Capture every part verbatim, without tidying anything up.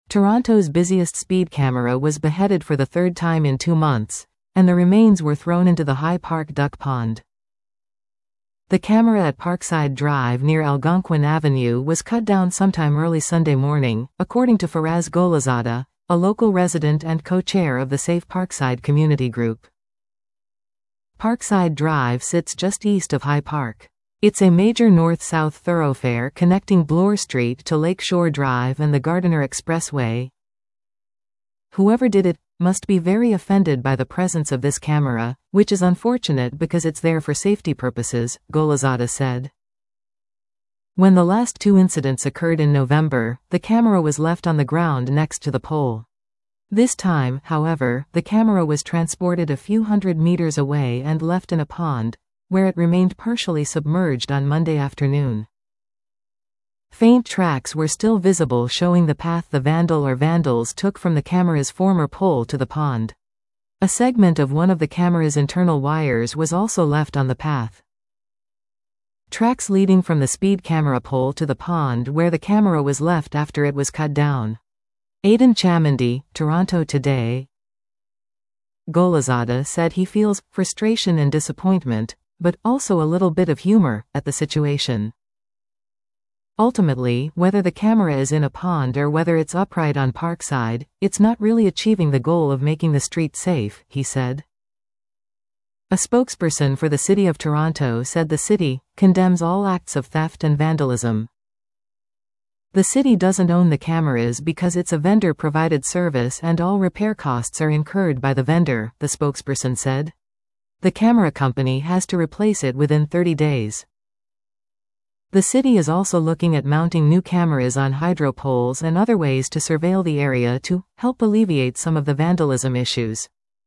Toronto's busiest speed camera was beheaded for the third time in two months, and the remains were thrown into the High Park Duck Pond. The camera at Parkside Drive near Algonquin Avenue was cut down sometime early Sunday morning, according to Faraz Golazada, a local resident and co-chair of the Safe Parkside Community Group. Parkside Drive sits just east of High Park. It's a major north-south thoroughfare connecting Bloor Street to Lakeshore Drive and the Gardiner Expressway. Whoever did it must be very offended by the presence of this camera, which is unfortunate because it's there for safety purposes, Golazada said. When the last two incidents occurred in November, the camera was left on the ground next to the pole. This time, however, the camera was transported a few hundred meters away and left in a pond, where it remained partially submerged on Monday afternoon. Faint tracks were still visible showing the path the vandal or vandals took from the camera's former pole to the pond. A segment of one of the camera's internal wires was also left on the path. Tracks leading from the speed camera pole to the pond where the camera was left after it was cut down. Aidan Chamandy, Toronto Today. Golazada said he feels frustration and disappointment, but also a little bit of humor, at the situation. Ultimately, whether the camera is in a pond or whether it's upright on Parkside, it's not really achieving the goal of making the street safe, he said. A spokesperson for the City of Toronto said the city condemns all acts of theft and vandalism. The city doesn't own the cameras because it's a vendor-provided service and all repair costs are incurred by the vendor, the spokesperson said. The camera company has to replace it within thirty days. The city is also looking at mounting new cameras on hydro poles and other ways to surveil the area to help alleviate some of the vandalism issues.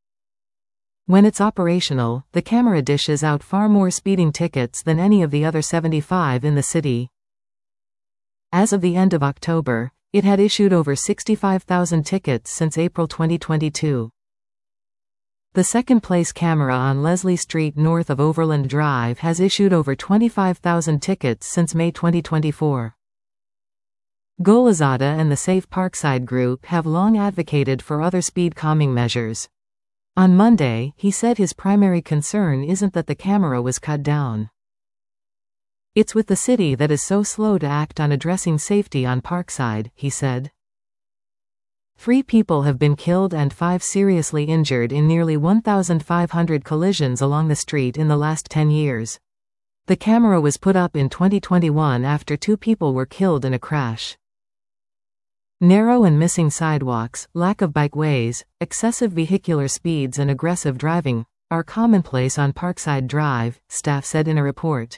When it's operational, the camera dishes out far more speeding tickets than any of the other seventy-five in the city. As of the end of October, it had issued over sixty-five thousand tickets since April twenty twenty-two. The second-place camera on Leslie Street north of Overland Drive has issued over twenty-five thousand tickets since May twenty twenty-four. Golazada and the Safe Parkside Group have long advocated for other speed calming measures. On Monday, he said his primary concern isn't that the camera was cut down. It's with the city that is so slow to act on addressing safety on Parkside, he said. Three people have been killed and five seriously injured in nearly one thousand five hundred collisions along the street in the last ten years. The camera was put up in twenty twenty-one after two people were killed in a crash. Narrow and missing sidewalks, lack of bikeways, excessive vehicular speeds and aggressive driving are commonplace on Parkside Drive, staff said in a report.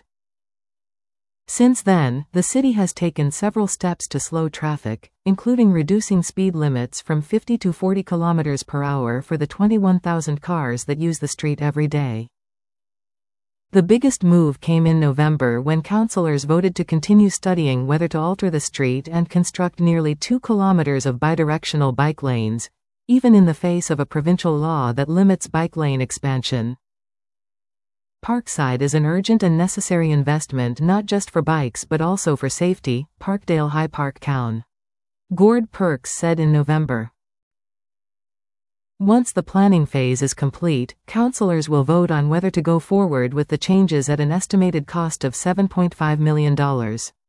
Since then, the city has taken several steps to slow traffic, including reducing speed limits from fifty to forty kilometers per hour for the twenty-one thousand cars that use the street every day. The biggest move came in November when councillors voted to continue studying whether to alter the street and construct nearly two kilometers of bidirectional bike lanes, even in the face of a provincial law that limits bike lane expansion. Parkside is an urgent and necessary investment not just for bikes but also for safety, Parkdale High Park Coun. Gord Perks said in November. Once the planning phase is complete, councillors will vote on whether to go forward with the changes at an estimated cost of seven point five million dollars.